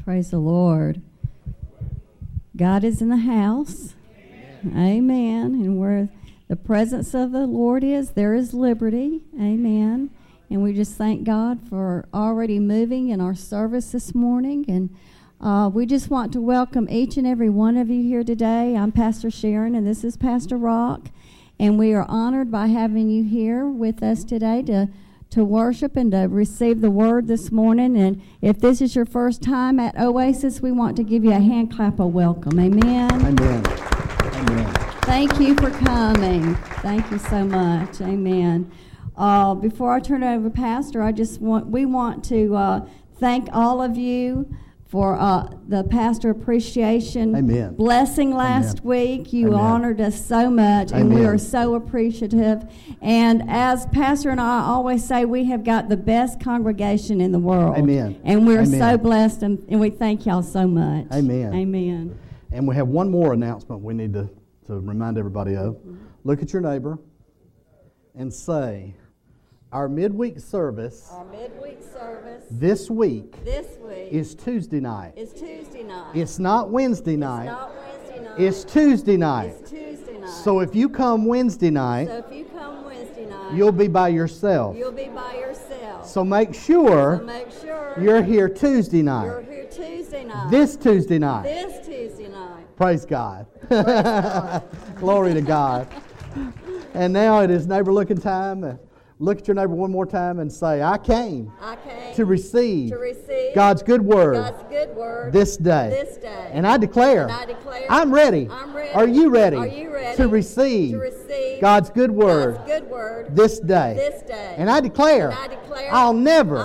Praise the Lord. God is in the house. Amen. And where the presence of the Lord is, there is liberty. Amen. And we just thank God for already moving in our service this morning. And we just want to welcome each and every one of you here today. I'm Pastor Sharon, and this is Pastor Rock. And we are honored by having you here with us today to worship and to receive the word this morning. And if this is your first time at Oasis, we want to give you a hand clap of welcome. Amen. Amen. Amen. Thank you for coming. Thank you so much. Amen. Before I turn it over to Pastor, we want to thank all of you for the pastor appreciation Amen. blessing last week. You honored us so much, and we are so appreciative. And as Pastor and I always say, we have got the best congregation in the world. Amen. And we're so blessed, and we thank y'all so much. Amen. Amen. And we have one more announcement we need to remind everybody of. Look at your neighbor and say, our midweek service this week is Tuesday night. It's not Wednesday night. It's Tuesday night. So if you come Wednesday night, you'll be by yourself. So make sure you're here Tuesday night. This Tuesday night. Praise God. Glory to God. And now it is neighbor looking time. Look at your neighbor one more time and say, I came to receive God's good word this day. And I declare, I'm ready. Are you ready to receive God's good word this day? And I declare, I'll never,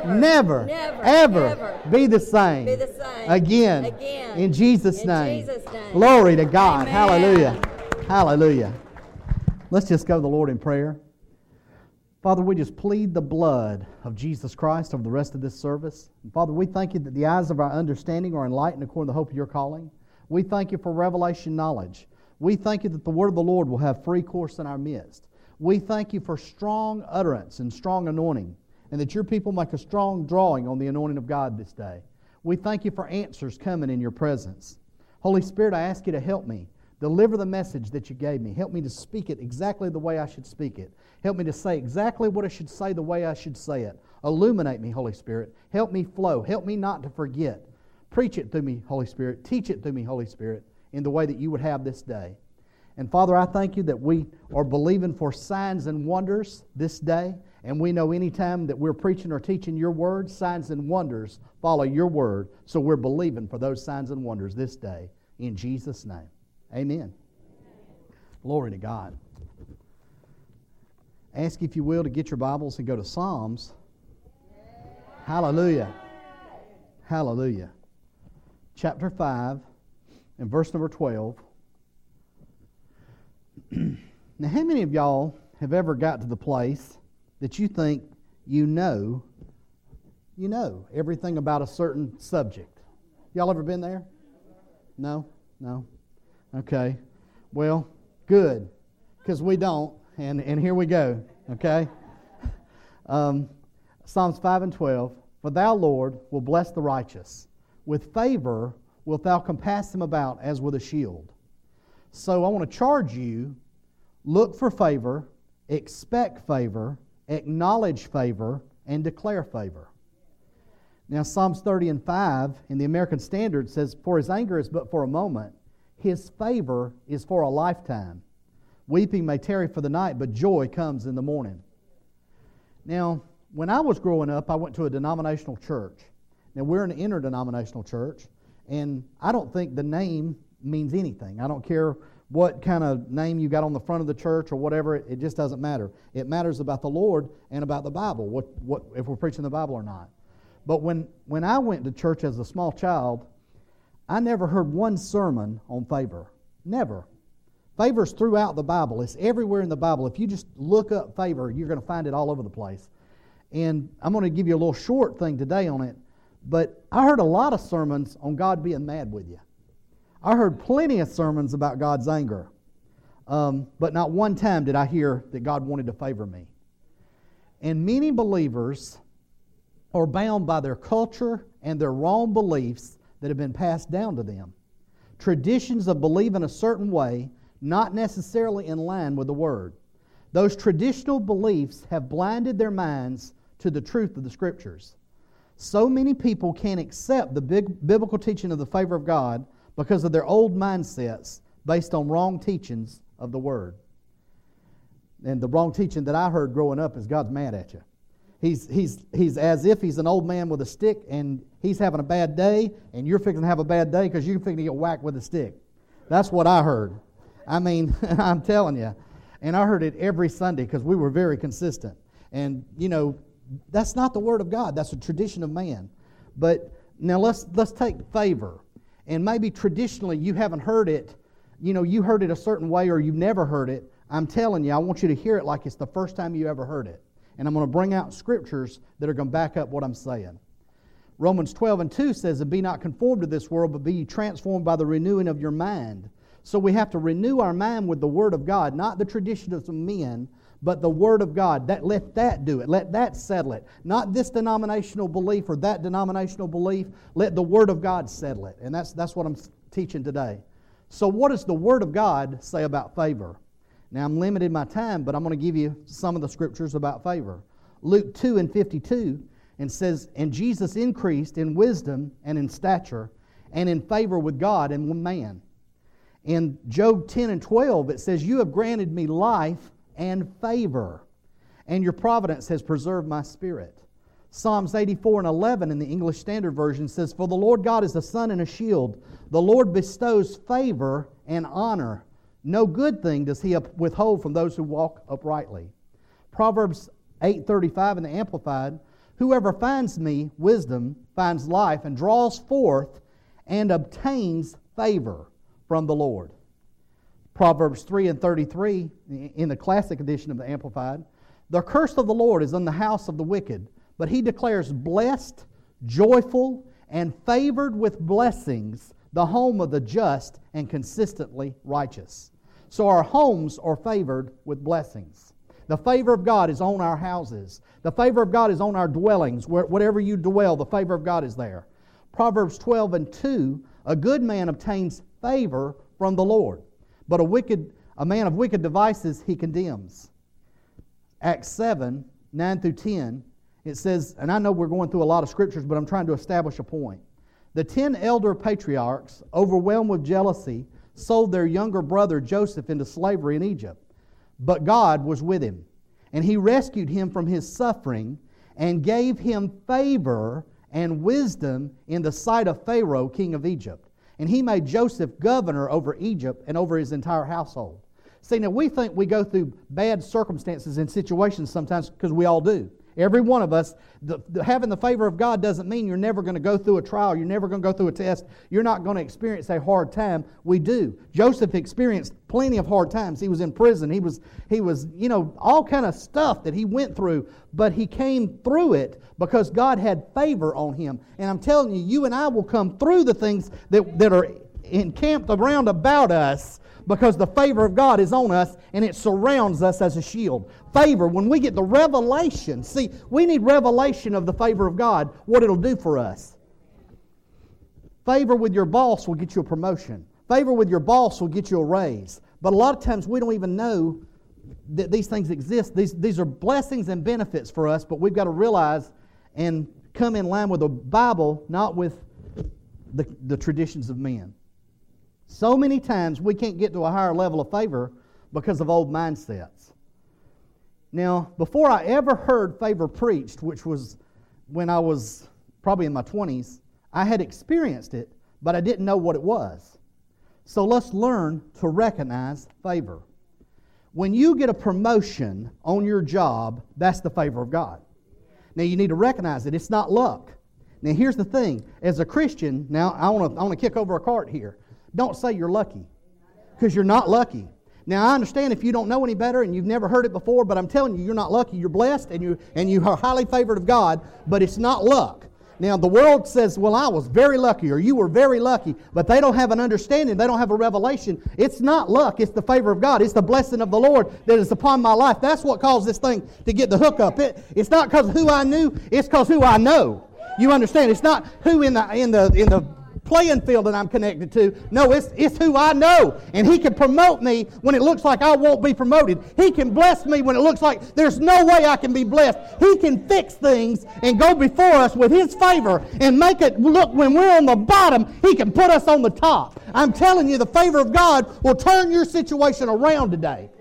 ever be the same again. In Jesus' name. Glory to God. Amen. Hallelujah. Hallelujah. Let's just go to the Lord in prayer. Father, we just plead the blood of Jesus Christ over the rest of this service. And Father, we thank you that the eyes of our understanding are enlightened according to the hope of your calling. We thank you for revelation knowledge. We thank you that the word of the Lord will have free course in our midst. We thank you for strong utterance and strong anointing, and that your people make a strong drawing on the anointing of God this day. We thank you for answers coming in your presence. Holy Spirit, I ask you to help me deliver the message that you gave me. Help me to speak it exactly the way I should speak it. Help me to say exactly what I should say the way I should say it. Illuminate me, Holy Spirit. Help me flow. Help me not to forget. Preach it through me, Holy Spirit. Teach it through me, Holy Spirit, in the way that you would have this day. And Father, I thank you that we are believing for signs and wonders this day. And we know anytime that we're preaching or teaching your word, signs and wonders follow your word. So we're believing for those signs and wonders this day. In Jesus' name. Amen. Glory to God. Ask, if you will, to get your Bibles and go to Psalms. Hallelujah. Hallelujah. Chapter 5 and verse number 12. Now, how many of y'all have ever got to the place that you think you know everything about a certain subject? Y'all ever been there? No? No? Okay. Well, good, because we don't, and here we go, okay? Psalms 5 and 12, for thou, Lord, will bless the righteous. With favor wilt thou compass him about as with a shield. So I want to charge you, look for favor, expect favor, acknowledge favor, and declare favor. Now, Psalms 30 and 5 in the American Standard says, for his anger is but for a moment, his favor is for a lifetime. Weeping may tarry for the night, but joy comes in the morning. Now, when I was growing up, I went to a denominational church. Now, we're an interdenominational church, and I don't think the name means anything. I don't care what kind of name you got on the front of the church or whatever. It just doesn't matter. It matters about the Lord and about the Bible, what if we're preaching the Bible or not. But when I went to church as a small child, I never heard one sermon on favor. Never. Favor's throughout the Bible. It's everywhere in the Bible. If you just look up favor, you're going to find it all over the place. And I'm going to give you a little short thing today on it. But I heard a lot of sermons on God being mad with you. I heard plenty of sermons about God's anger. But not one time did I hear that God wanted to favor me. And many believers are bound by their culture and their wrong beliefs that have been passed down to them. Traditions of believing a certain way, not necessarily in line with the Word. Those traditional beliefs have blinded their minds to the truth of the Scriptures. So many people can't accept the biblical teaching of the favor of God because of their old mindsets based on wrong teachings of the Word. And the wrong teaching that I heard growing up is God's mad at you. He's as if he's an old man with a stick and he's having a bad day and you're fixing to have a bad day because you're fixing to get whacked with a stick. That's what I heard. I mean, I'm telling you. And I heard it every Sunday because we were very consistent. And, you know, that's not the Word of God. That's a tradition of man. But now let's take favor. And maybe traditionally you haven't heard it. You know, you heard it a certain way or you've never heard it. I'm telling you, I want you to hear it like it's the first time you ever heard it. And I'm going to bring out scriptures that are going to back up what I'm saying. Romans 12:2 says, "And be not conformed to this world, but be ye transformed by the renewing of your mind." So we have to renew our mind with the Word of God, not the traditions of men, but the Word of God. Let that do it. Let that settle it. Not this denominational belief or that denominational belief. Let the Word of God settle it. And that's what I'm teaching today. So what does the Word of God say about favor? Now, I'm limited in my time, but I'm going to give you some of the scriptures about favor. Luke 2:52, and says, "And Jesus increased in wisdom and in stature and in favor with God and with man." In Job 10:12, it says, "You have granted me life and favor, and your providence has preserved my spirit." Psalms 84:11 in the English Standard Version says, "For the Lord God is a sun and a shield. The Lord bestows favor and honor. No good thing does He withhold from those who walk uprightly." Proverbs 8:35 in the Amplified, "Whoever finds me, wisdom, finds life, and draws forth and obtains favor from the Lord." Proverbs 3:33 in the Classic Edition of the Amplified, "The curse of the Lord is in the house of the wicked, but He declares blessed, joyful, and favored with blessings the home of the just and consistently righteous." So our homes are favored with blessings. The favor of God is on our houses. The favor of God is on our dwellings. Whatever you dwell, the favor of God is there. Proverbs 12:2, "A good man obtains favor from the Lord, but a man of wicked devices He condemns." Acts 7:9-10, it says, and I know we're going through a lot of scriptures, but I'm trying to establish a point. "The 10 elder patriarchs, overwhelmed with jealousy, sold their younger brother Joseph into slavery in Egypt. But God was with him, and He rescued him from his suffering and gave him favor and wisdom in the sight of Pharaoh, king of Egypt. And He made Joseph governor over Egypt and over his entire household." See, now we think we go through bad circumstances and situations sometimes because we all do. Every one of us, having the favor of God doesn't mean you're never going to go through a trial. You're never going to go through a test. You're not going to experience a hard time. We do. Joseph experienced plenty of hard times. He was in prison. He was, all kind of stuff that he went through. But he came through it because God had favor on him. And I'm telling you, you and I will come through the things that are encamped around about us, because the favor of God is on us and it surrounds us as a shield. Favor, when we get the revelation, see, we need revelation of the favor of God, what it'll do for us. Favor with your boss will get you a promotion. Favor with your boss will get you a raise. But a lot of times we don't even know that these things exist. These are blessings and benefits for us, but we've got to realize and come in line with the Bible, not with the traditions of men. So many times we can't get to a higher level of favor because of old mindsets. Now, before I ever heard favor preached, which was when I was probably in my 20s, I had experienced it, but I didn't know what it was. So let's learn to recognize favor. When you get a promotion on your job, that's the favor of God. Now, you need to recognize it. It's not luck. Now, here's the thing. As a Christian, now I want to kick over a cart here. Don't say you're lucky, because you're not lucky. Now, I understand if you don't know any better and you've never heard it before, but I'm telling you, you're not lucky. You're blessed and you are highly favored of God, but it's not luck. Now, the world says, well, I was very lucky, or you were very lucky, but they don't have an understanding. They don't have a revelation. It's not luck. It's the favor of God. It's the blessing of the Lord that is upon my life. That's what caused this thing to get the hookup. It's not because of who I knew. It's because who I know. You understand? It's not who in the playing field that I'm connected to. No, it's who I know. And He can promote me when it looks like I won't be promoted. He can bless me when it looks like there's no way I can be blessed. He can fix things and go before us with His favor and make it look when we're on the bottom, He can put us on the top. I'm telling you, the favor of God will turn your situation around today.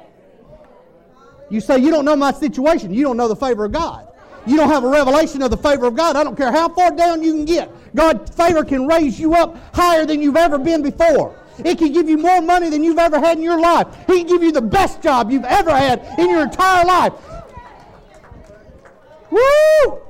You say, you don't know my situation. You don't know the favor of God. You don't have a revelation of the favor of God. I don't care how far down you can get. God's favor can raise you up higher than you've ever been before. It can give you more money than you've ever had in your life. He can give you the best job you've ever had in your entire life. Woo!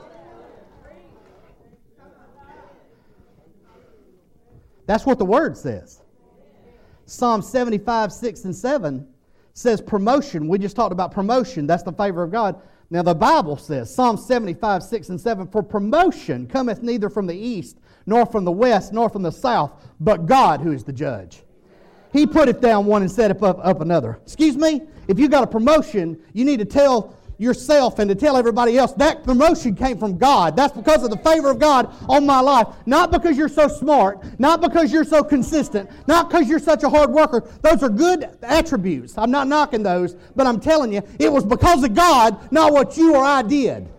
That's what the Word says. Psalm 75, 6 and 7 says promotion. We just talked about promotion. That's the favor of God. Now the Bible says, Psalm 75, 6 and 7, for promotion cometh neither from the east, nor from the west, nor from the south, but God who is the judge. He putteth down one and setteth up another. Excuse me? If you got a promotion, you need to tell yourself and to tell everybody else that promotion came from God. That's because of the favor of God on my life. Not because you're so smart, not because you're so consistent, not because you're such a hard worker. Those are good attributes. I'm not knocking those, but I'm telling you, it was because of God, not what you or I did.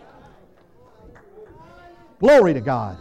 Glory to God.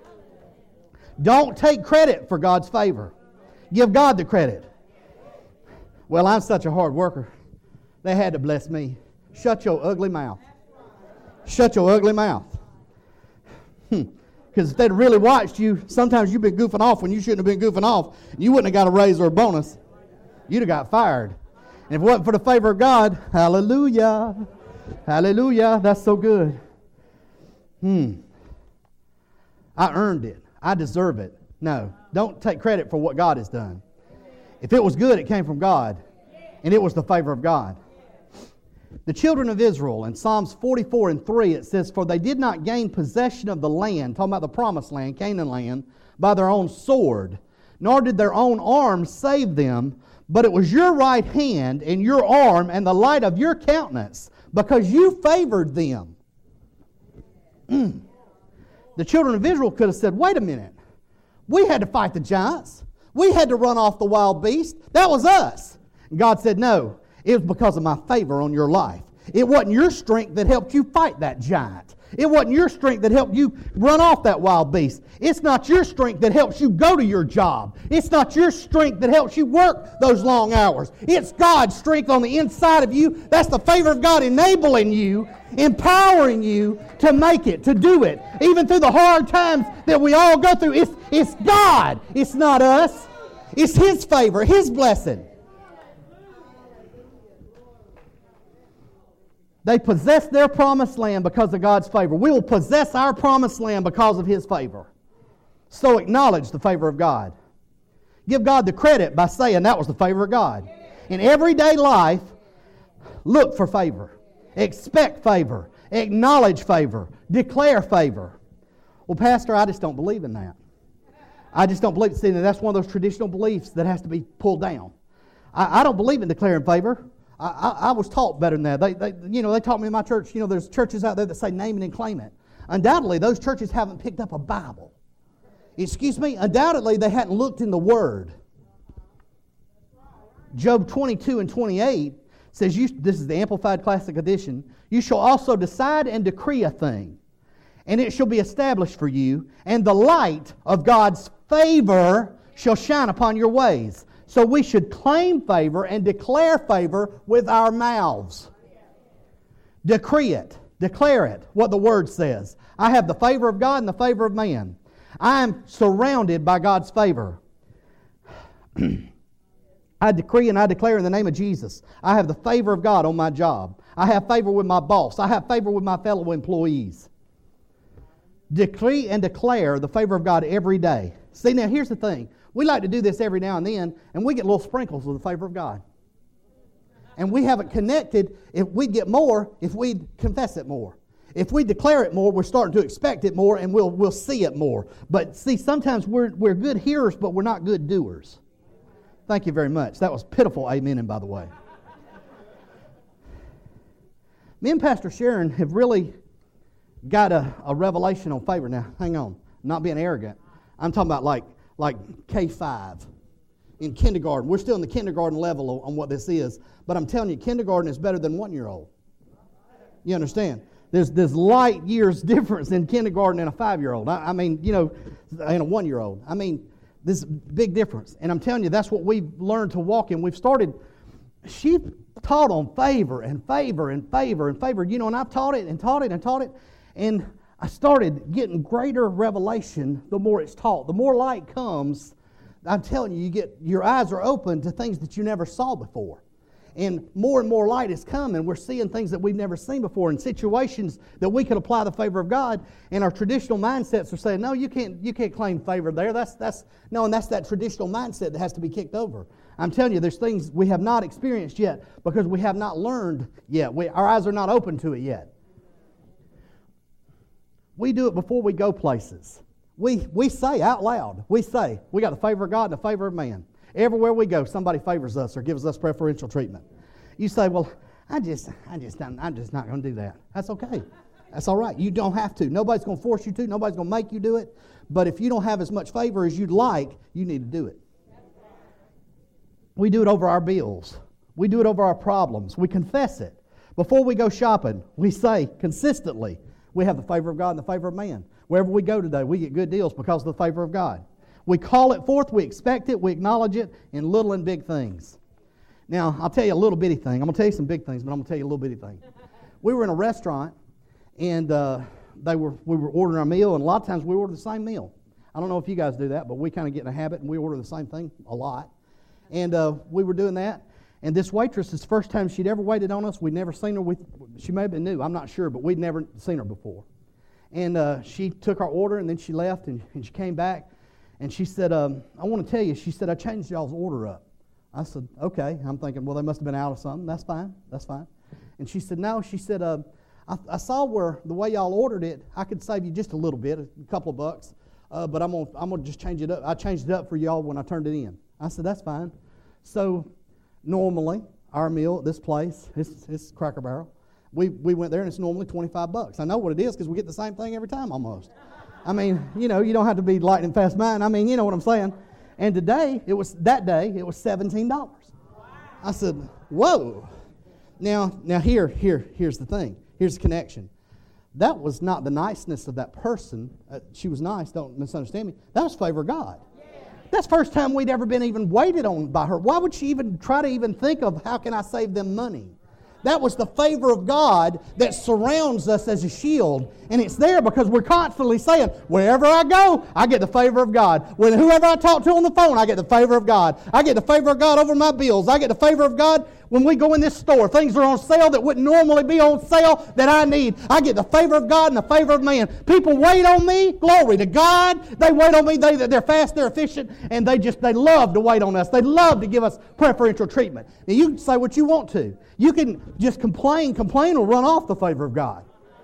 Don't take credit for God's favor. Give God the credit. Well, I'm such a hard worker. They had to bless me. Shut your ugly mouth. Shut your ugly mouth. Because if they'd really watched you, sometimes you've been goofing off when you shouldn't have been goofing off. You wouldn't have got a raise or a bonus. You'd have got fired. And if it wasn't for the favor of God, hallelujah. Hallelujah. That's so good. I earned it. I deserve it. No, don't take credit for what God has done. If it was good, it came from God. And it was the favor of God. The children of Israel, in Psalms 44 and 3, it says, for they did not gain possession of the land, talking about the promised land, Canaan land, by their own sword, nor did their own arm save them, but it was your right hand and your arm and the light of your countenance, because you favored them. The children of Israel could have said, wait a minute, we had to fight the giants. We had to run off the wild beast. That was us. And God said, no. It was because of my favor on your life. It wasn't your strength that helped you fight that giant. It wasn't your strength that helped you run off that wild beast. It's not your strength that helps you go to your job. It's not your strength that helps you work those long hours. It's God's strength on the inside of you. That's the favor of God enabling you, empowering you to make it, to do it. Even through the hard times that we all go through, it's God. It's not us. It's His favor, His blessing. They possessed their promised land because of God's favor. We will possess our promised land because of His favor. So acknowledge the favor of God. Give God the credit by saying that was the favor of God. In everyday life, look for favor. Expect favor. Acknowledge favor. Declare favor. Well, Pastor, I just don't believe in that. I just don't believe it. See, that's one of those traditional beliefs that has to be pulled down. I don't believe in declaring favor. I was taught better than that. They taught me in my church, there's churches out there that say name it and claim it. Undoubtedly, those churches haven't picked up a Bible. Excuse me? Undoubtedly, they hadn't looked in the Word. Job 22 and 28 says, this is the Amplified Classic Edition, you shall also decide and decree a thing, and it shall be established for you, and the light of God's favor shall shine upon your ways. So we should claim favor and declare favor with our mouths. Decree it. Declare it, what the Word says. I have the favor of God and the favor of man. I am surrounded by God's favor. I decree and I declare in the name of Jesus, I have the favor of God on my job. I have favor with my boss. I have favor with my fellow employees. Decree and declare the favor of God every day. See, now here's the thing. We like to do this every now and then, and we get little sprinkles of the favor of God. And we haven't connected. If we'd get more, if we'd confess it more. If we declare it more, we're starting to expect it more, and we'll see it more. But see, sometimes we're good hearers, but we're not good doers. Thank you very much. That was pitiful amen, and by the way. Me and Pastor Sharon have really got a revelation on favor. Now, hang on. I'm not being arrogant. I'm talking about like K-5 in kindergarten. We're still in the kindergarten level on what this is. But I'm telling you, kindergarten is better than 1-year-old. You understand? There's light years difference in kindergarten and a 5-year-old. I mean, and a 1-year-old. I mean, this big difference. And I'm telling you, that's what we've learned to walk in. She taught on favor and favor and favor and favor. And I've taught it and taught it and taught it. And I started getting greater revelation the more it's taught. The more light comes, I'm telling you, your eyes are open to things that you never saw before. And more light is coming. We're seeing things that we've never seen before in situations that we could apply the favor of God. And our traditional mindsets are saying, no, you can't claim favor there. That's that traditional mindset that has to be kicked over. I'm telling you, there's things we have not experienced yet because we have not learned yet. Our eyes are not open to it yet. We do it before we go places. We say out loud, we got the favor of God and the favor of man. Everywhere we go, somebody favors us or gives us preferential treatment. You say, well, I'm just not going to do that. That's okay. That's all right. You don't have to. Nobody's going to force you to. Nobody's going to make you do it. But if you don't have as much favor as you'd like, you need to do it. We do it over our bills. We do it over our problems. We confess it. Before we go shopping, we say consistently, we have the favor of God and the favor of man. Wherever we go today, we get good deals because of the favor of God. We call it forth, we expect it, we acknowledge it in little and big things. Now, I'll tell you a little bitty thing. I'm going to tell you some big things, but I'm going to tell you a little bitty thing. We were in a restaurant, and we were ordering our meal, and a lot of times we order the same meal. I don't know if you guys do that, but we kind of get in a habit, and we order the same thing a lot. And we were doing that, and this waitress, it's the first time she'd ever waited on us. We'd never seen her. She may have been new. I'm not sure, but we'd never seen her before. And she took our order, and then she left, and she came back. And she said, I want to tell you, she said, I changed y'all's order up. I said, okay. I'm thinking, well, they must have been out of something. That's fine. And she said, no. She said, I saw where the way y'all ordered it, I could save you just a little bit, a couple of bucks, but I'm gonna just change it up. I changed it up for y'all when I turned it in. I said, that's fine. So normally, our meal at this place, it's Cracker Barrel. We went there, and it's normally $25. I know what it is because we get the same thing every time almost. I mean, you don't have to be lightning fast mind. I mean, you know what I'm saying. And that day, it was $17. Wow. I said, whoa. Now here's the thing. Here's the connection. That was not the niceness of that person. She was nice, don't misunderstand me. That was favor of God. Yeah. That's the first time we'd ever been even waited on by her. Why would she even try to even think of how can I save them money? That was the favor of God that surrounds us as a shield. And it's there because we're constantly saying, wherever I go, I get the favor of God. Whoever I talk to on the phone, I get the favor of God. I get the favor of God over my bills. I get the favor of God when we go in this store. Things are on sale that wouldn't normally be on sale that I need. I get the favor of God and the favor of man. People wait on me. Glory to God. They wait on me. They're fast, they're efficient, and they love to wait on us. They love to give us preferential treatment. Now, you can say what you want to. You can just complain or run off the favor of God.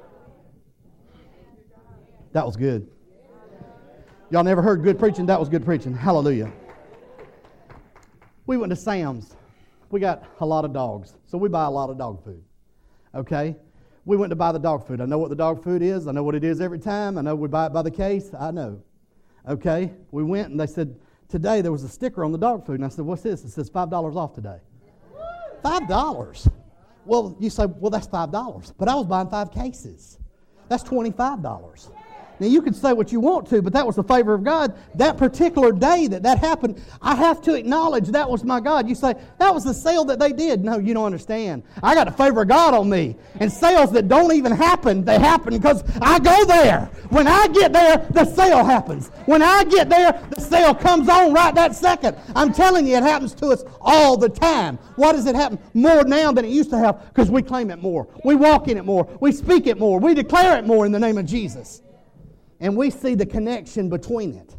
That was good. Y'all never heard good preaching? That was good preaching. Hallelujah. We went to Sam's. We got a lot of dogs, so we buy a lot of dog food. Okay? We went to buy the dog food. I know what the dog food is. I know what it is every time. I know we buy it by the case. I know. Okay? We went, and they said, today there was a sticker on the dog food. And I said, what's this? It says $5 off today. $5. Well, you say, well, that's $5. But I was buying 5 cases. That's $25. Now, you can say what you want to, but that was the favor of God. That particular day that happened, I have to acknowledge that was my God. You say, that was the sale that they did. No, you don't understand. I got the favor of God on me. And sales that don't even happen, they happen because I go there. When I get there, the sale happens. When I get there, the sale comes on right that second. I'm telling you, it happens to us all the time. Why does it happen more now than it used to have? Because we claim it more. We walk in it more. We speak it more. We declare it more in the name of Jesus. And we see the connection between it.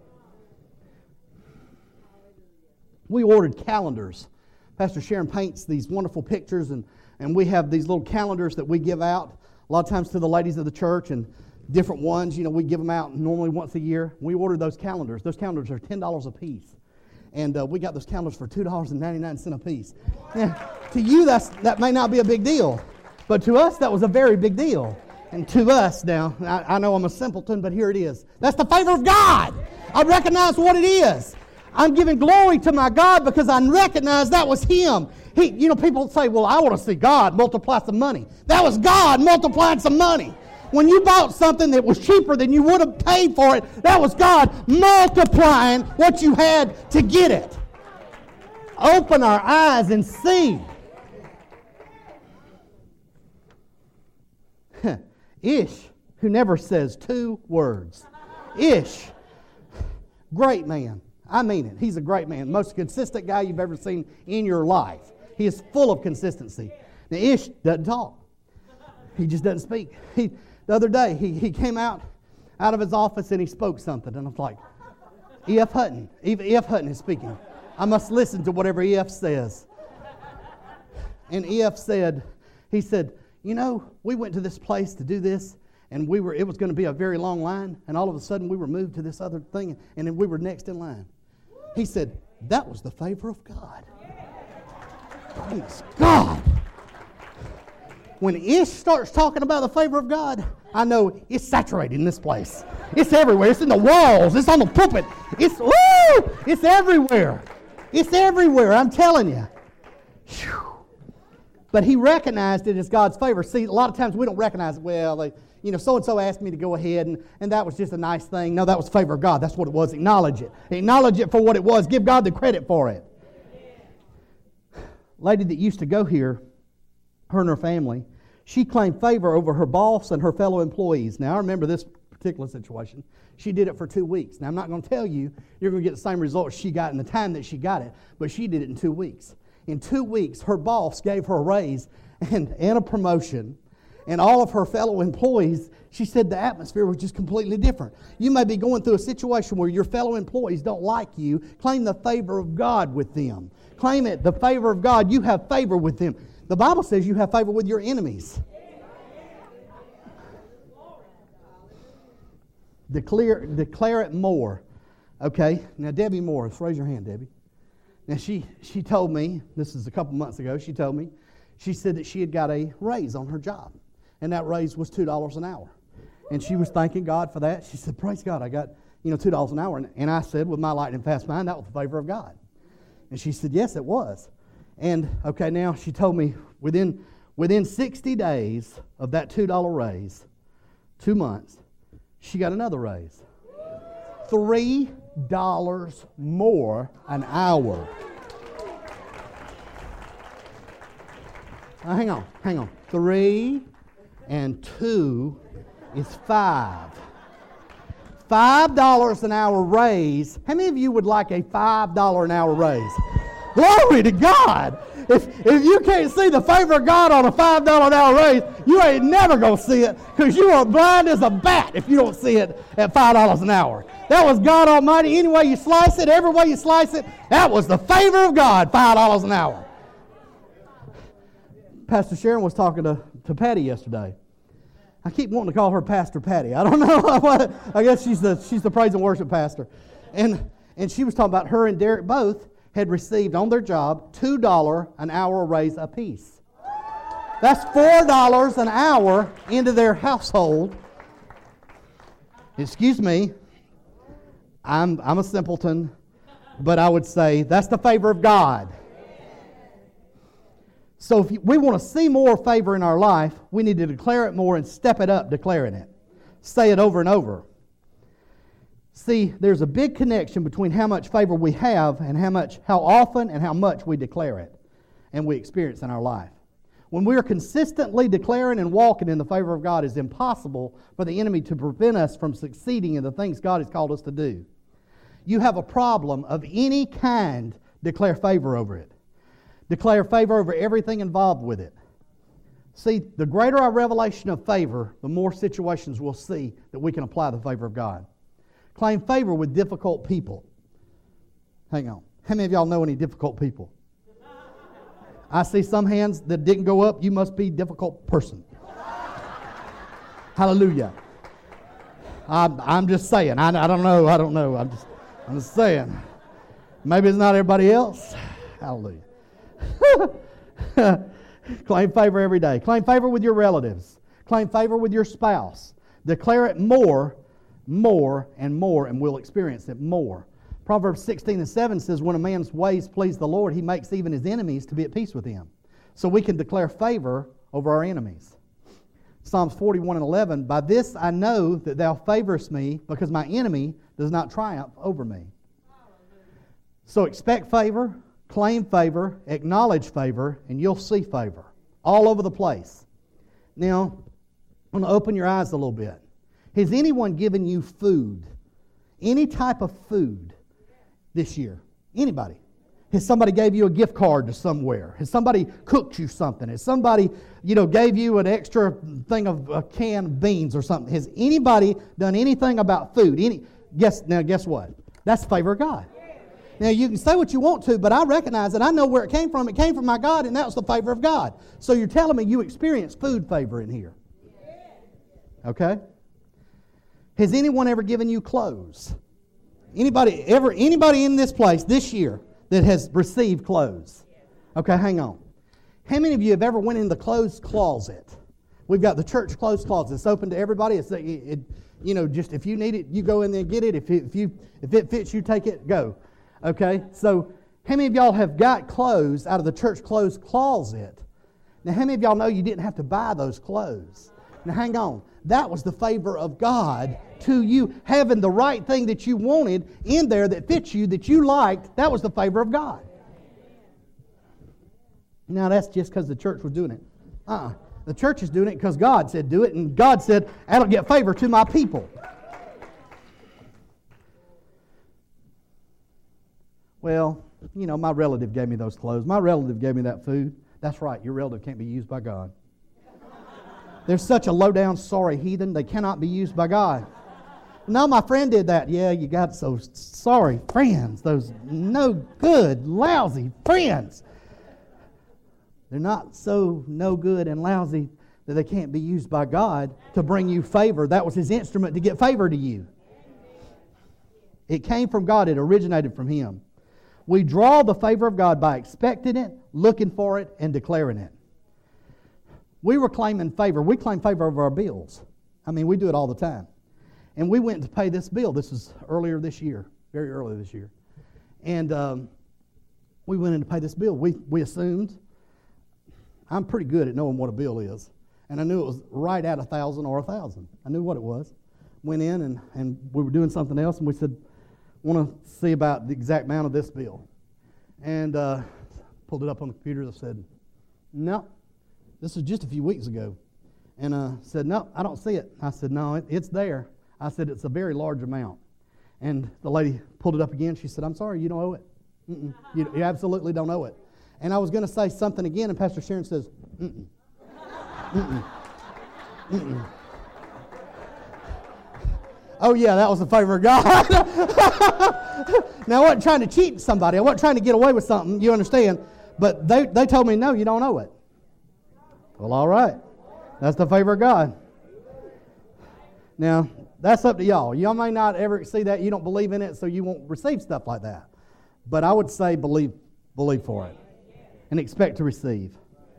We ordered calendars. Pastor Sharon paints these wonderful pictures, and we have these little calendars that we give out a lot of times to the ladies of the church and different ones. We give them out normally once a year. We order those calendars. Those calendars are $10 a piece. And we got those calendars for $2.99 a piece. Now, to you, that may not be a big deal. But to us, that was a very big deal. And to us now, I know I'm a simpleton, but here it is. That's the favor of God. I recognize what it is. I'm giving glory to my God because I recognize that was Him. People say, well, I want to see God multiply some money. That was God multiplying some money. When you bought something that was cheaper than you would have paid for it, that was God multiplying what you had to get it. Open our eyes and see. Ish, who never says two words. Ish, great man. I mean it. He's a great man. Most consistent guy you've ever seen in your life. He is full of consistency. Now, Ish doesn't talk. He just doesn't speak. The other day, he came out of his office and he spoke something. And I was like, E.F. Hutton. E.F. Hutton is speaking. I must listen to whatever E.F. says. And E.F. said, we went to this place to do this, and it was going to be a very long line, and all of a sudden we were moved to this other thing, and then we were next in line. He said, that was the favor of God. Praise God. When Ish starts talking about the favor of God, I know it's saturated in this place. It's everywhere. It's in the walls. It's on the pulpit. It's everywhere. It's everywhere, I'm telling you. Whew. But he recognized it as God's favor. See, a lot of times we don't recognize it. Well, so-and-so asked me to go ahead, and that was just a nice thing. No, that was favor of God. That's what it was. Acknowledge it. Acknowledge it for what it was. Give God the credit for it. Lady that used to go here, her and her family, she claimed favor over her boss and her fellow employees. Now, I remember this particular situation. She did it for 2 weeks. Now, I'm not going to tell you you're going to get the same results she got in the time that she got it, but she did it in 2 weeks. In 2 weeks, her boss gave her a raise and a promotion, and all of her fellow employees, she said the atmosphere was just completely different. You may be going through a situation where your fellow employees don't like you. Claim the favor of God with them. Claim it, the favor of God. You have favor with them. The Bible says you have favor with your enemies. Declare it more. Okay, now Debbie Morris, raise your hand, Debbie. Now she told me, this is a couple months ago, she said that she had got a raise on her job. And that raise was $2 an hour. And she was thanking God for that. She said, praise God, I got $2 an hour. And I said, with my lightning fast mind, that was the favor of God. And she said, yes, it was. And okay, now she told me within 60 days of that $2 raise, 2 months, she got another raise. $3 more an hour. Now, hang on. 3 and 2 is 5. $5 an hour raise. How many of you would like a $5 an hour raise? Glory to God. If you can't see the favor of God on a $5 an hour raise, you ain't never going to see it because you are blind as a bat if you don't see it at $5 an hour. That was God Almighty. Any way you slice it, every way you slice it, that was the favor of God, $5 an hour. Pastor Sharon was talking to Patty yesterday. I keep wanting to call her Pastor Patty. I don't know. I guess she's the praise and worship pastor. And she was talking about her and Derek both had received on their job $2 an hour raise apiece. That's $4 an hour into their household. Excuse me, I'm a simpleton, but I would say that's the favor of God. So if we want to see more favor in our life, we need to declare it more and step it up declaring it. Say it over and over. See, there's a big connection between how much favor we have and how often and how much we declare it and we experience in our life. When we are consistently declaring and walking in the favor of God, it's impossible for the enemy to prevent us from succeeding in the things God has called us to do. You have a problem of any kind, declare favor over it. Declare favor over everything involved with it. See, the greater our revelation of favor, the more situations we'll see that we can apply the favor of God. Claim favor with difficult people. Hang on. How many of y'all know any difficult people? I see some hands that didn't go up. You must be a difficult person. Hallelujah. I'm just saying. I don't know. I'm just saying. Maybe it's not everybody else. Hallelujah. Claim favor every day. Claim favor with your relatives. Claim favor with your spouse. Declare it more, and more, and we'll experience it more. Proverbs 16:7 says, when a man's ways please the Lord, he makes even his enemies to be at peace with him. So we can declare favor over our enemies. Psalms 41:11, by this I know that thou favorest me, because my enemy does not triumph over me. So expect favor, claim favor, acknowledge favor, and you'll see favor all over the place. Now, I'm going to open your eyes a little bit. Has anyone given you food, any type of food this year? Anybody? Has somebody gave you a gift card to somewhere? Has somebody cooked you something? Has somebody, gave you an extra thing of a can of beans or something? Has anybody done anything about food? Guess what? That's the favor of God. Now, you can say what you want to, but I recognize that I know where it came from. It came from my God, and that was the favor of God. So you're telling me you experienced food favor in here. Okay? Has anyone ever given you clothes? Anybody in this place this year that has received clothes? Okay, hang on. How many of you have ever went in the clothes closet? We've got the church clothes closet. It's open to everybody. Just if you need it, you go in there and get it. If it fits you, take it, go. Okay, so how many of y'all have got clothes out of the church clothes closet? Now, how many of y'all know you didn't have to buy those clothes? Now, hang on. That was the favor of God to you. Having the right thing that you wanted in there that fits you, that you liked, that was the favor of God. Now, that's just because the church was doing it. The church is doing it because God said do it, and God said, that'll get favor to my people. Well, my relative gave me those clothes. My relative gave me that food. That's right, your relative can't be used by God. They're such a low-down, sorry heathen, they cannot be used by God. No, my friend did that. Yeah, you got those sorry friends, those no good, lousy friends. They're not so no good and lousy that they can't be used by God to bring you favor. That was His instrument to get favor to you. It came from God. It originated from Him. We draw the favor of God by expecting it, looking for it, and declaring it. We were claiming favor. We claim favor over our bills. We do it all the time. And we went to pay this bill. This was earlier this year, very early this year. And we went in to pay this bill. We assumed, I'm pretty good at knowing what a bill is. And I knew it was right at 1,000 or 1,000. I knew what it was. Went in and we were doing something else, and we said, want to see about the exact amount of this bill. And pulled it up on the computer and said, no, this was just a few weeks ago. And said, no, I don't see it. I said, no, it's there. I said, it's a very large amount. And the lady pulled it up again. She said, I'm sorry, you don't owe it. You absolutely don't owe it. And I was going to say something again, and Pastor Sharon says, Oh, yeah, that was the favor of God. Now, I wasn't trying to cheat somebody. I wasn't trying to get away with something, you understand. But they told me, no, you don't owe it. Well, all right. That's the favor of God. Now, that's up to y'all. Y'all may not ever see that. You don't believe in it, so you won't receive stuff like that. But I would say believe for it and expect to receive.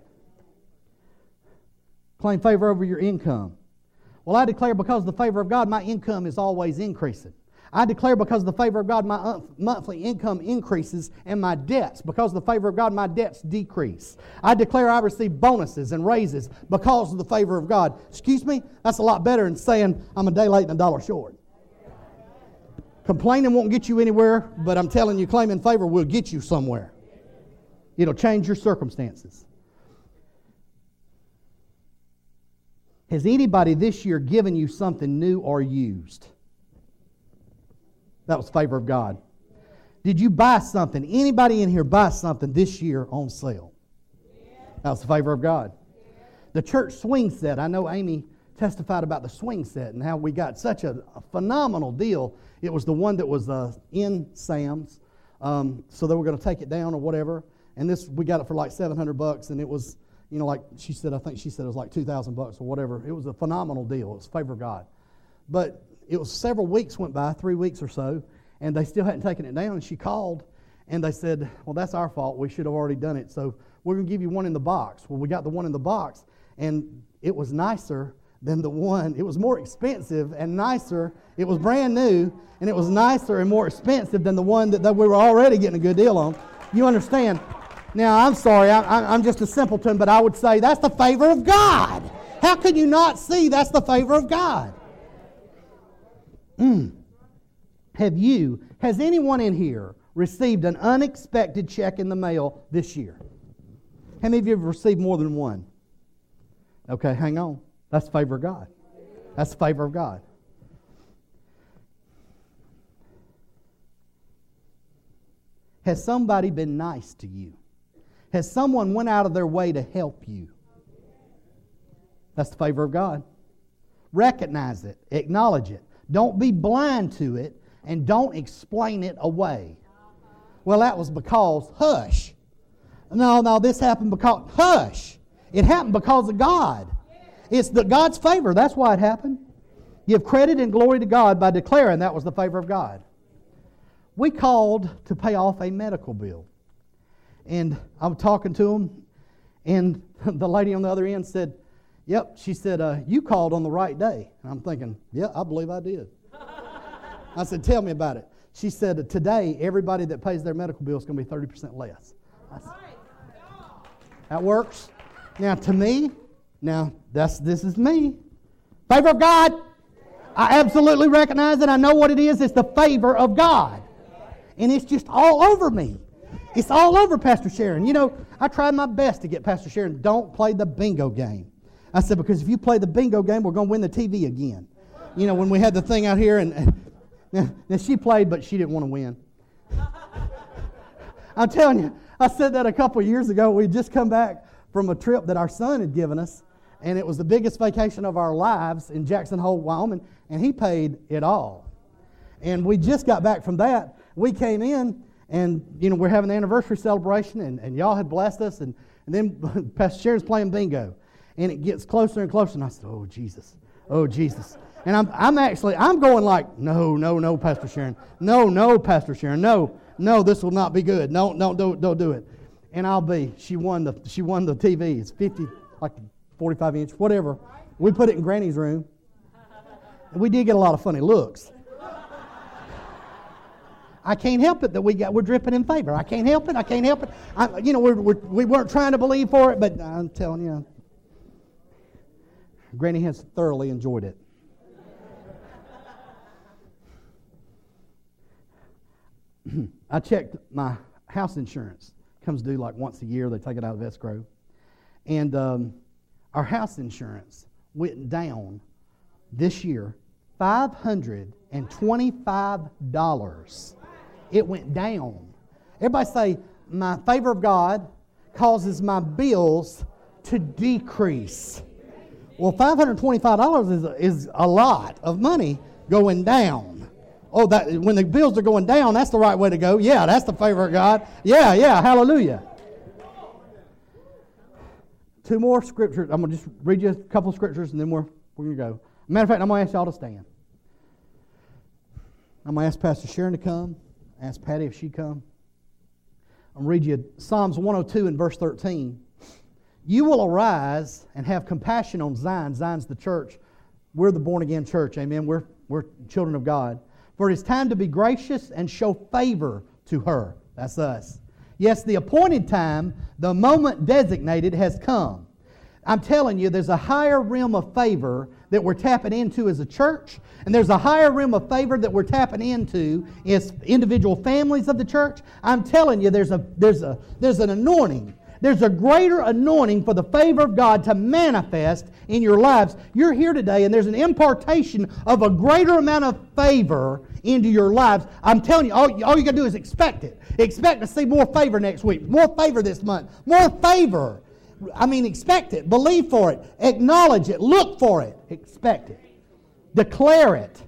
Claim favor over your income. Well, I declare because of the favor of God, my income is always increasing. I declare because of the favor of God, my monthly income increases, and my debts, because of the favor of God, my debts decrease. I declare I receive bonuses and raises because of the favor of God. Excuse me? That's a lot better than saying I'm a day late and $1 short. Complaining won't get you anywhere, but I'm telling you, claiming favor will get you somewhere. It'll change your circumstances. Has anybody this year given you something new or used? That was favor of God. Did you buy something? Anybody in here buy something this year on sale? That was the favor of God. The church swing set. I know Amy testified about the swing set and how we got such a phenomenal deal. It was the one that was in Sam's. So they were going to take it down or whatever. And we got it for like $700, and it was like she said, I think she said it was like $2,000 or whatever. It was a phenomenal deal. It was favor of God. But it was several weeks went by, 3 weeks or so, and they still hadn't taken it down. And she called, and they said, well, that's our fault. We should have already done it. So we're going to give you one in the box. Well, we got the one in the box, and it was nicer than the one. It was more expensive and nicer. It was brand new, and it was nicer and more expensive than the one that we were already getting a good deal on. You understand? Now, I'm sorry. I'm just a simpleton, but I would say that's the favor of God. How can you not see that's the favor of God? Has anyone in here received an unexpected check in the mail this year? How many of you have received more than one? Okay, hang on. That's the favor of God. That's the favor of God. Has somebody been nice to you? Has someone went out of their way to help you? That's the favor of God. Recognize it. Acknowledge it. Don't be blind to it, and don't explain it away. Well, that was because, hush. No, this happened because, hush. It happened because of God. It's God's favor. That's why it happened. Give credit and glory to God by declaring that was the favor of God. We called to pay off a medical bill. And I was talking to them, and the lady on the other end said, yep, she said, you called on the right day. And I'm thinking, yeah, I believe I did. I said, tell me about it. She said, today, everybody that pays their medical bill is going to be 30% less. I said, that works. Now, to me, this is me. Favor of God. I absolutely recognize it. I know what it is. It's the favor of God. And it's just all over me. It's all over Pastor Sharon. You know, I tried my best to get Pastor Sharon, don't play the bingo game. I said, because if you play the bingo game, we're going to win the TV again. You know, when we had the thing out here, and now she played, but she didn't want to win. I'm telling you, I said that a couple of years ago. We'd just come back from a trip that our son had given us, and it was the biggest vacation of our lives in Jackson Hole, Wyoming, and he paid it all. And we just got back from that. We came in, and, you know, we're having the anniversary celebration, and y'all had blessed us, and then Pastor Sharon's playing bingo. And it gets closer and closer, and I said, oh, Jesus. Oh, Jesus. And I'm going like, no, Pastor Sharon. No, Pastor Sharon. No, this will not be good. No, don't do it. And she won the TV. It's 50, like 45 inch, whatever. We put it in Granny's room. And we did get a lot of funny looks. I can't help it that we're dripping in favor. I can't help it. We weren't trying to believe for it, but I'm telling you, Granny has thoroughly enjoyed it. I checked my house insurance. Comes due like once a year. They take it out of escrow. And our house insurance went down this year $525. It went down. Everybody say, my favor of God causes my bills to decrease. Well, $525 is a lot of money going down. Oh, that when the bills are going down, that's the right way to go. Yeah, that's the favor of God. Yeah, hallelujah. 2 more scriptures. I'm going to just read you a couple of scriptures, and then we're going to go. Matter of fact, I'm going to ask y'all to stand. I'm going to ask Pastor Sharon to come. Ask Patty if she'd come. I'm going to read you Psalms 102 and verse 13. You will arise and have compassion on Zion. Zion's the church. We're the born-again church. Amen. We're children of God. For it is time to be gracious and show favor to her. That's us. Yes, the appointed time, the moment designated, has come. I'm telling you, there's a higher realm of favor that we're tapping into as a church, and there's a higher realm of favor that we're tapping into as individual families of the church. I'm telling you, there's an anointing. There's a greater anointing for the favor of God to manifest in your lives. You're here today, and there's an impartation of a greater amount of favor into your lives. I'm telling you, all you got to do is expect it. Expect to see more favor next week, more favor this month, more favor. Expect it. Believe for it. Acknowledge it. Look for it. Expect it. Declare it.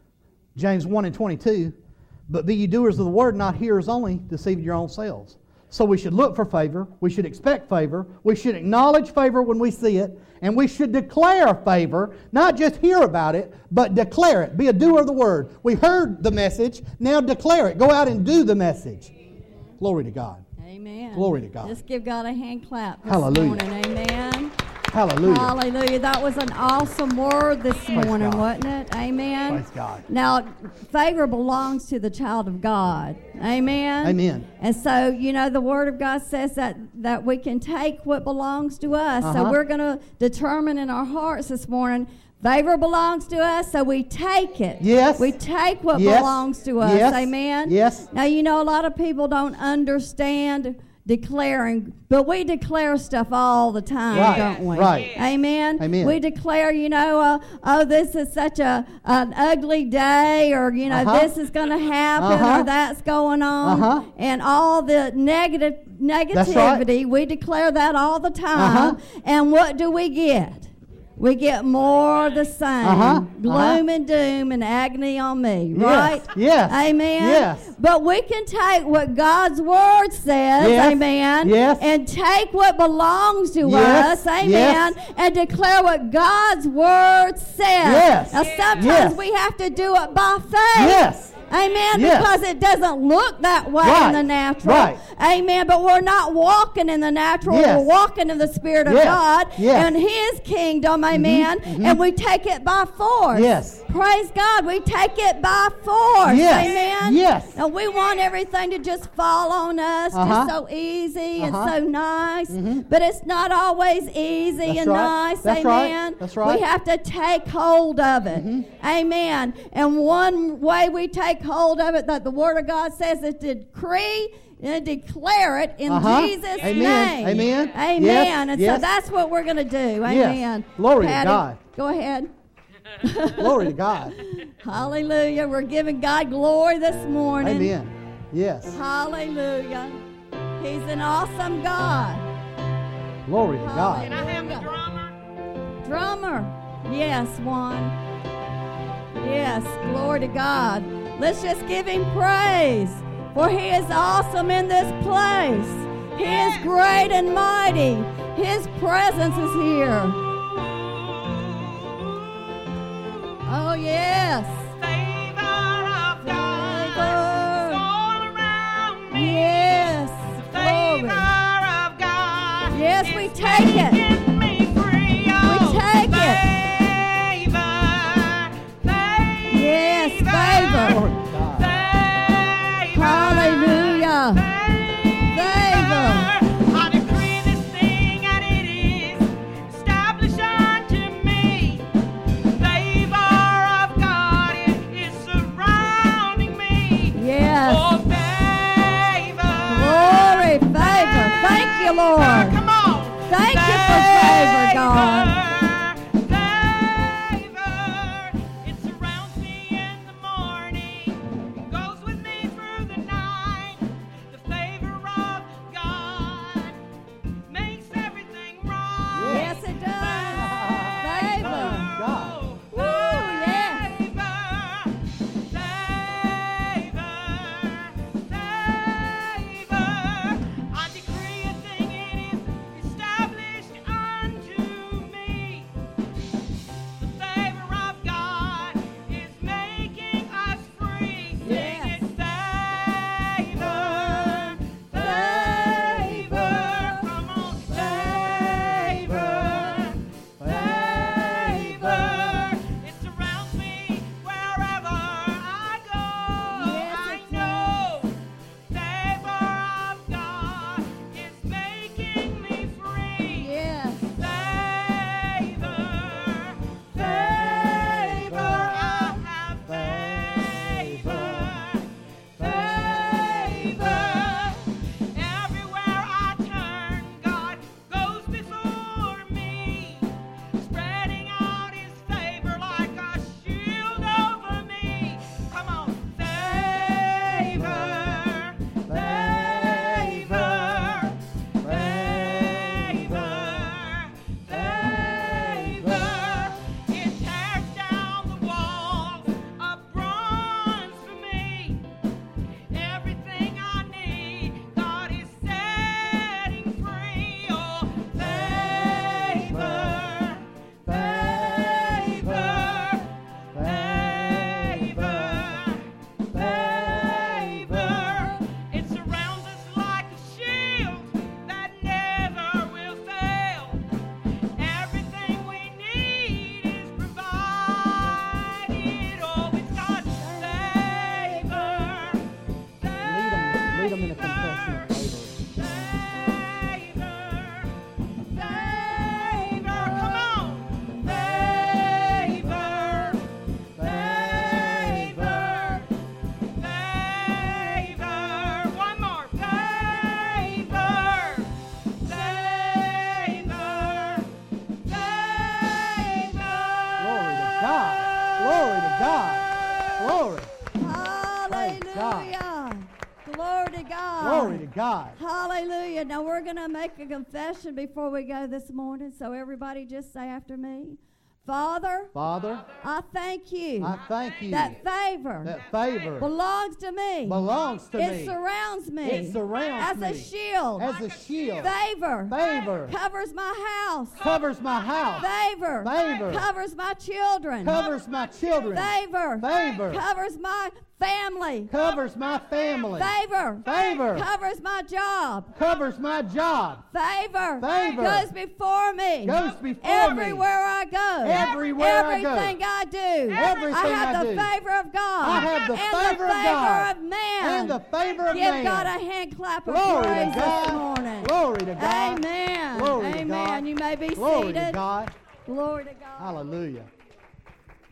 James 1 and 22. But be ye doers of the word, not hearers only, deceiving your own selves. So we should look for favor. We should expect favor. We should acknowledge favor when we see it. And we should declare favor, not just hear about it, but declare it. Be a doer of the word. We heard the message. Now declare it. Go out and do the message. Glory to God. Amen. Glory to God. Just give God a hand clap this Hallelujah. morning. Amen. Hallelujah. Hallelujah. That was an awesome word this Praise morning, God. wasn't it? Amen. Praise God. Now, favor belongs to the child of God. Amen. Amen. And so, you know, the Word of God says that we can take what belongs to us. So we're going to determine in our hearts this morning, favor belongs to us, so we take it. Yes. We take what Yes. belongs to us. Yes. Amen. Yes. Now, you know, a lot of people don't understand declaring, but we declare stuff all the time, Right. don't we? Right. Amen. Amen. We declare, you know, oh, this is such an ugly day, or you know, this is going to happen, or that's going on, and all the negativity. We declare that all the time, and what do we get? We get more of the same. Gloom and doom and agony on me. Right? Yes. Amen. Yes. But we can take what God's Word says, Yes. amen, Yes. and take what belongs to Yes. us, amen, Yes. and declare what God's Word says. Yes. Now, sometimes Yes. we have to do it by faith. Yes. Amen. Yes. Because it doesn't look that way Right. in the natural. Right. Amen. But we're not walking in the natural. Yes. We're walking in the Spirit of Yes. God Yes. and His kingdom. Amen. And we take it by force. Yes. Praise God. We take it by force. Yes. Amen. Yes. And we want everything to just fall on us, just so easy and so nice. But it's not always easy That's and right. nice. That's Amen. right. That's right. We have to take hold of it. Amen. And one way we take hold of it, that the Word of God says, is to decree and declare it in Jesus' Amen. name. Amen. Amen. Yes. And Yes. so that's what we're going to do. Yes. Amen. Glory to Patty, God. Go ahead. Glory to God. Hallelujah. We're giving God glory this morning. Amen. Yes. Hallelujah. He's an awesome God. Glory to God. Can I have the drummer? Drummer. Yes, Juan. Yes, glory to God. Let's just give Him praise, for He is awesome in this place. He is great and mighty. His presence is here. Oh, yes. Favor of God Favor. all around me. Yes. Favor Glory. of God. Yes, we is take it. making me free. Oh, take it. Favor. Yes, favor. Glory to God. Favor. Hallelujah. Favor. I decree this thing and it is established unto me. Favor of God is God. Glory. Hallelujah. Glory to God. Glory to God. Hallelujah. Now we're going to make a confession before we go this morning. So everybody just say after me. Father, Father, I thank you I thank you that favor belongs to me. belongs to It me. surrounds me It surrounds as a me shield. as a shield. Favor Favor covers my house. covers my house. Favor Favor covers my children. covers my children. Favor Favor covers my family. covers my family. Favor Favor covers my job. covers my job. Favor Favor goes before me. goes before me. Everywhere I go. Everywhere I go. Everything I do. Everything I have I the do. favor of God. I have the and favor the of God. of man. And the favor of Give man. God a hand clap of Glory praise to God. this morning. Glory to God. Amen. Glory to Amen. God. You may be Glory seated. to God. Glory to God. Hallelujah.